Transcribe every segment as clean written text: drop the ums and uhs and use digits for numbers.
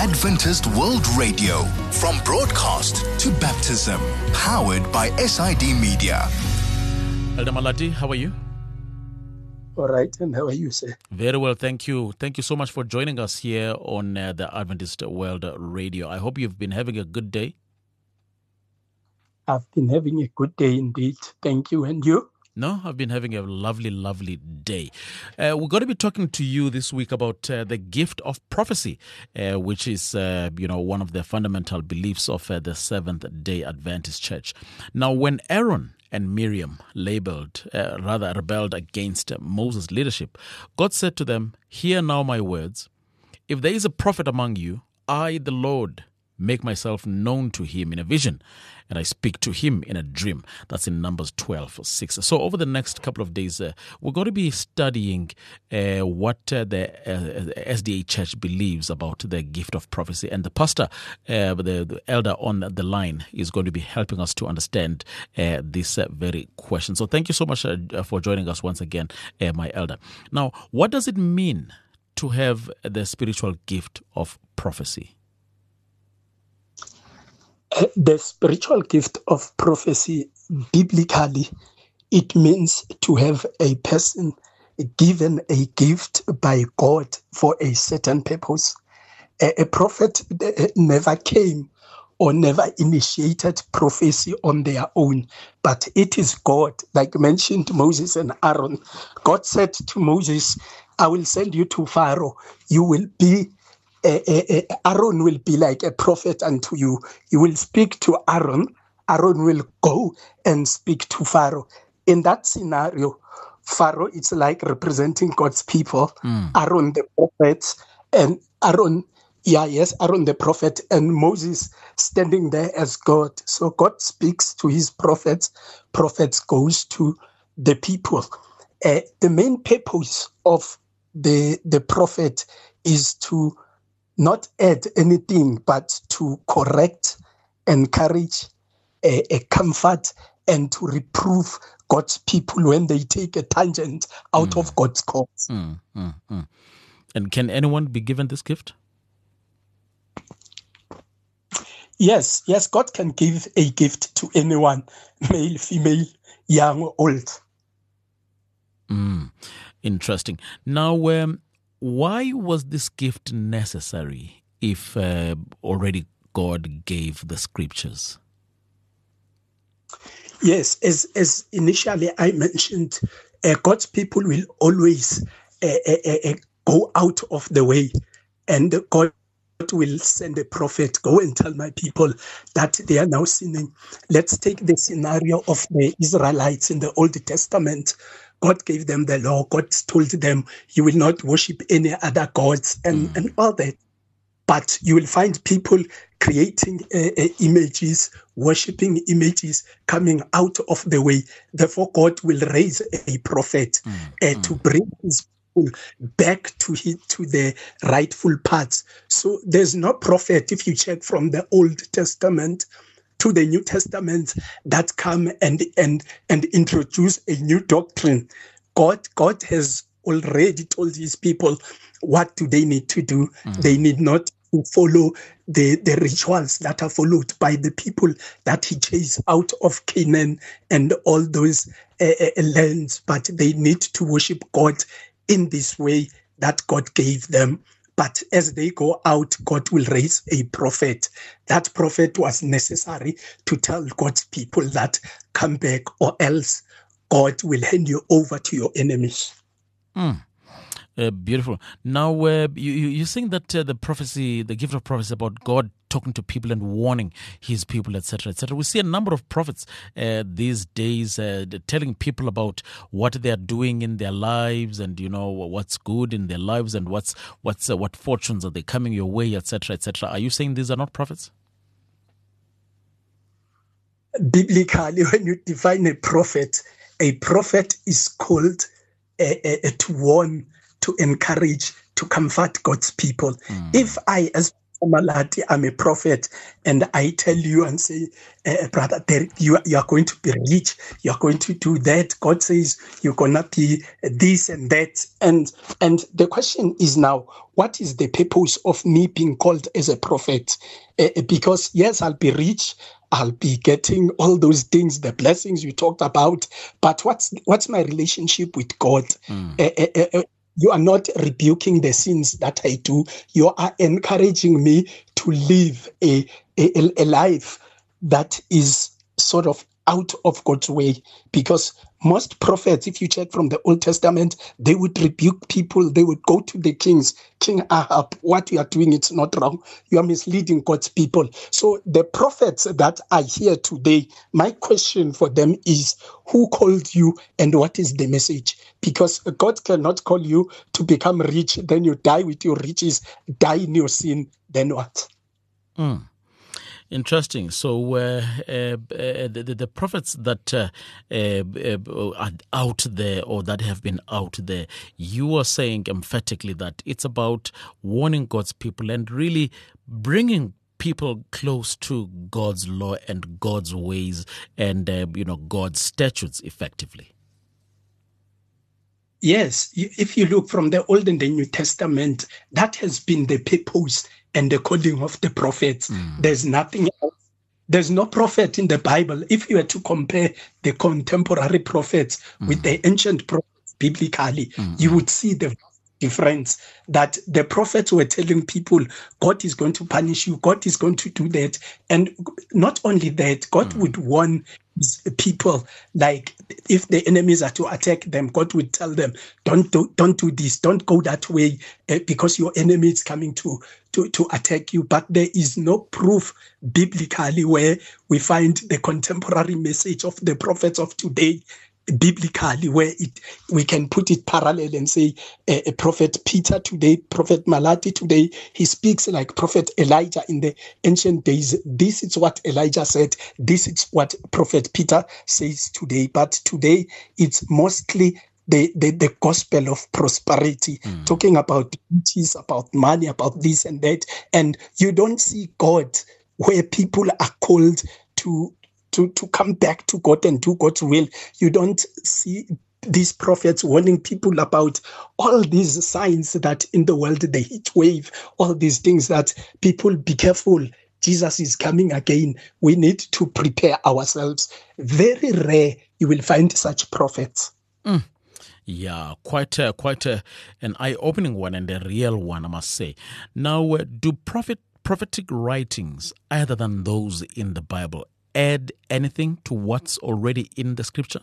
Adventist World Radio, from broadcast to baptism, powered by SID Media. Elder Malati, how are you? All right, and how are you, sir? Very well, thank you. Thank you so much for joining us here on the Adventist World Radio. I hope you've been having a good day. I've been having a good day indeed. Thank you. And you? No, I've been having a lovely, lovely day. We're going to be talking to you this week about the gift of prophecy, which is, one of the fundamental beliefs of the Seventh-day Adventist Church. Now, when Aaron and Miriam rebelled against Moses' leadership, God said to them, "Hear now my words. If there is a prophet among you, I, the Lord, make myself known to him in a vision, and I speak to him in a dream." That's in Numbers 12:6. So over the next couple of days, we're going to be studying what the SDA Church believes about the gift of prophecy. And the pastor, the elder on the line, is going to be helping us to understand this very question. So thank you so much for joining us once again, my elder. Now, what does it mean to have the spiritual gift of prophecy? The spiritual gift of prophecy, biblically, it means to have a person given a gift by God for a certain purpose. A prophet never came or never initiated prophecy on their own, but it is God. Like mentioned Moses and Aaron, God said to Moses, "I will send you to Pharaoh. You will be Aaron will be like a prophet unto you. You will speak to Aaron. Aaron will go and speak to Pharaoh." In that scenario, Pharaoh is like representing God's people. Aaron the prophet, and Aaron the prophet, and Moses standing there as God. So God speaks to his prophets. Prophets goes to the people. The main purpose of the prophet is to not add anything, but to correct, encourage, comfort, and to reprove God's people when they take a tangent out of God's cause. And can anyone be given this gift? Yes, God can give a gift to anyone, male, female, young, or old. Interesting. Now, why was this gift necessary if already God gave the scriptures? Yes, as initially I mentioned, God's people will always go out of the way, and God will send a prophet, "Go and tell my people that they are now sinning." Let's take the scenario of the Israelites in the Old Testament. God gave them the law. God told them, "You will not worship any other gods," and all that. But you will find people creating images, worshiping images, coming out of the way. Therefore, God will raise a prophet to bring his people back to the rightful paths. So there's no prophet, if you check from the Old Testament to the New Testament, that come and introduce a new doctrine. God has already told his people what do they need to do. They need not to follow the rituals that are followed by the people that he chased out of Canaan and all those lands, but they need to worship God in this way that God gave them. But as they go out, God will raise a prophet. That prophet was necessary to tell God's people that come back, or else God will hand you over to your enemies. Beautiful. Now, you saying that the prophecy, the gift of prophecy about God talking to people and warning his people, etc., etc. We see a number of prophets these days telling people about what they are doing in their lives, and what's good in their lives, and what fortunes are they coming your way, etc., etc. Are you saying these are not prophets? Biblically, when you define a prophet is called to warn, to encourage, to comfort God's people. If I, as Malati, I'm a prophet, and I tell you and say, brother, you are going to be rich, you are going to do that. God says you're gonna be this and that. And the question is now, what is the purpose of me being called as a prophet? Because yes, I'll be rich, I'll be getting all those things, the blessings you talked about, but what's my relationship with God? You are not rebuking the sins that I do. You are encouraging me to live a life that is sort of out of God's way. Because most prophets, if you check from the Old Testament, they would rebuke people. They would go to the kings. King Ahab, what you are doing, it's not wrong. You are misleading God's people. So the prophets that are here today, my question for them is, who called you and what is the message? Because God cannot call you to become rich, then you die with your riches, die in your sin, then what? Interesting. So the prophets that are out there or that have been out there, you are saying emphatically that it's about warning God's people and really bringing people close to God's law and God's ways and God's statutes effectively. Yes, if you look from the Old and the New Testament, that has been the purpose and the calling of the prophets. There's nothing else. There's no prophet in the Bible. If you were to compare the contemporary prophets with the ancient prophets biblically, you would see the difference, that the prophets were telling people, God is going to punish you, God is going to do that. And not only that, God would warn his people, like if the enemies are to attack them, God would tell them, don't do this, don't go that way, because your enemy is coming to attack you. But there is no proof biblically where we find the contemporary message of the prophets of today biblically, where we can put it parallel and say Prophet Peter today, Prophet Malati today, he speaks like Prophet Elijah in the ancient days. This is what Elijah said. This is what Prophet Peter says today. But today it's mostly the gospel of prosperity, talking about riches, about money, about this and that. And you don't see God where people are called to come back to God and do God's will. You don't see these prophets warning people about all these signs that in the world, the heat wave, all these things that people be careful. Jesus is coming again. We need to prepare ourselves. Very rare you will find such prophets. Yeah, quite an eye-opening one and a real one, I must say. Now, do prophetic writings, other than those in the Bible, add anything to what's already in the scripture?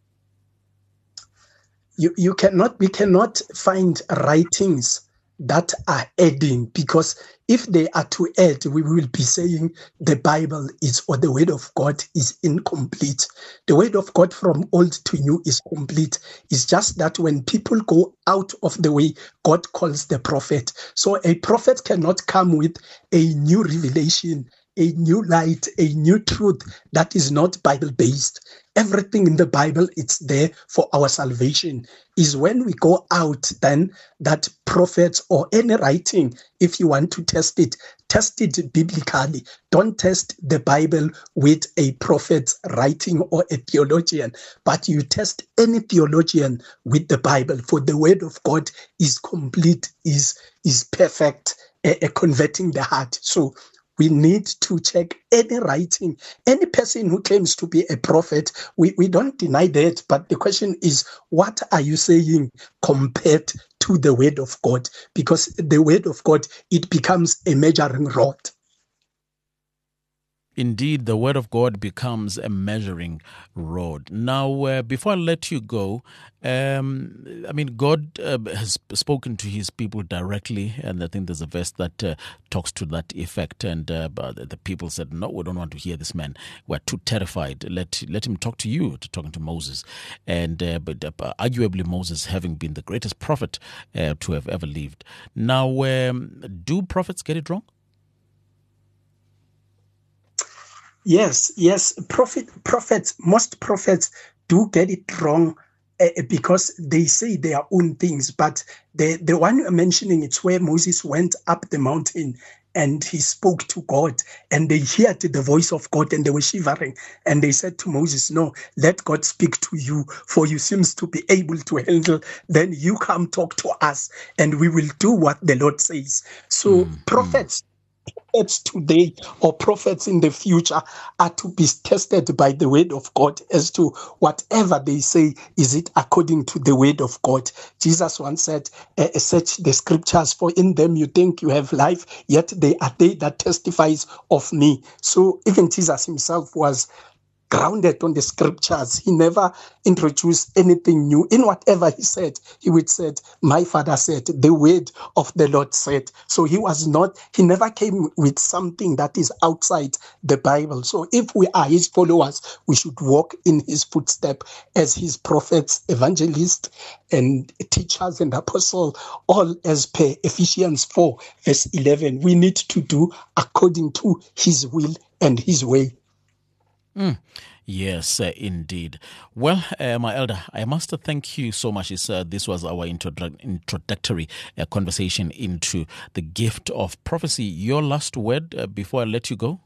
We cannot find writings that are adding, because if they are to add, we will be saying the Bible is, or the word of God is incomplete. The word of God from old to new is complete. It's just that when people go out of the way, God calls the prophet. So a prophet cannot come with a new revelation, a new light, a new truth that is not Bible-based. Everything in the Bible, it's there for our salvation. Is when we go out, then that prophets or any writing, if you want to test it biblically. Don't test the Bible with a prophet's writing or a theologian, but you test any theologian with the Bible, for the word of God is complete, is perfect, converting the heart. So we need to check any writing, any person who claims to be a prophet. We don't deny that, but the question is, what are you saying compared to the word of God? Because the word of God, it becomes a measuring rod. Indeed, the word of God becomes a measuring rod. Now, before I let you go, God has spoken to his people directly, and I think there's a verse that talks to that effect. And the people said, "No, we don't want to hear this man. We're too terrified. Let him talk to you," talking to Moses. And but arguably Moses having been the greatest prophet to have ever lived. Now, do prophets get it wrong? Yes. Most prophets do get it wrong because they say their own things. But the one you're mentioning, it's where Moses went up the mountain and he spoke to God, and they heard the voice of God, and they were shivering, and they said to Moses, no, let God speak to you, for you seems to be able to handle, then you come talk to us, and we will do what the Lord says. So prophets today or prophets in the future are to be tested by the word of God as to whatever they say, is it according to the word of God? Jesus once said, search the scriptures, for in them you think you have life, yet they are they that testifies of me. So even Jesus himself was grounded on the scriptures. He never introduced anything new. In whatever he said, he would say, my Father said, the word of the Lord said. So he never came with something that is outside the Bible. So if we are his followers, we should walk in his footsteps as his prophets, evangelists, and teachers and apostles, all as per Ephesians 4, verse 11. We need to do according to his will and his way. Yes, indeed. Well, my elder, I must thank you so much. This was our introductory conversation into the gift of prophecy. Your last word before I let you go?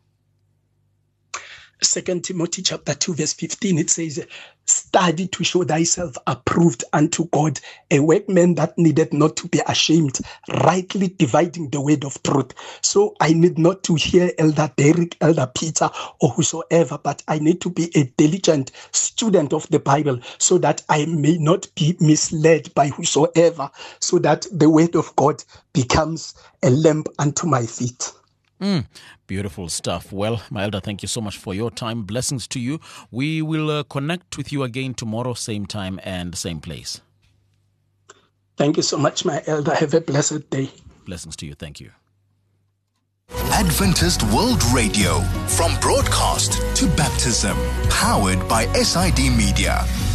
2 Timothy chapter 2 verse 15, it says, study to show thyself approved unto God, a workman that needed not to be ashamed, rightly dividing the word of truth. So I need not to hear Elder Derek, Elder Peter, or whosoever, but I need to be a diligent student of the Bible so that I may not be misled by whosoever, so that the word of God becomes a lamp unto my feet. Beautiful stuff. Well, my elder, thank you so much for your time. Blessings to you. We will connect with you again tomorrow, same time and same place. Thank you so much, my elder. Have a blessed day. Blessings to you. Thank you. Adventist World Radio, from broadcast to baptism, powered by SID Media.